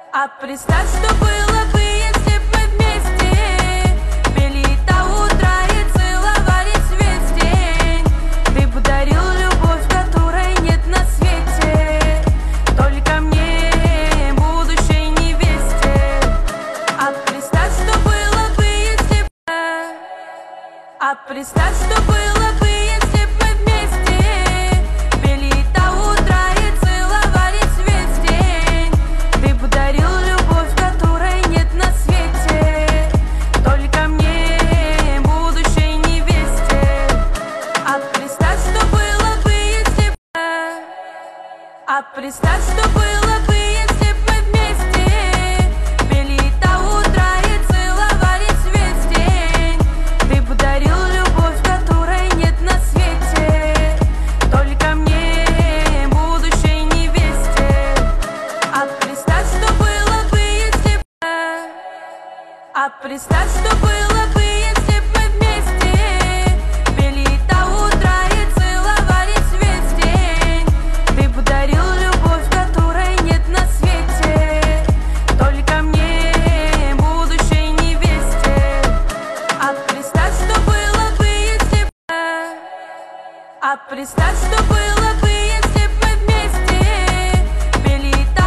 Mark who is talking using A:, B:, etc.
A: А представь, что было бы, если б мы вместе пели до утра и целовались весь день. Ты бы дарил любовь, которой нет на свете, только мне, будущей невесте. А представь, что было бы, если б... А представь, что было бы, если б мы вместе пели до утра и целовались весь день. Ты бы дарил любовь, которой нет на свете, только мне, будущей невесте. А представь, что было бы, если б... А представь, что было бы, если б мы вместе пели до утра и целовались весь день. Ты бы дарил любовь, которой нет на свете, только мне, будущей невесте. А представь, что было бы, если б... А представь, что было бы, если б мы вместе пели до утра и целовались весь день. Ты бы дарил любовь, которой нет на свете, только мне, будущей невесте. А представь, что было бы, если б... А представь, что было бы,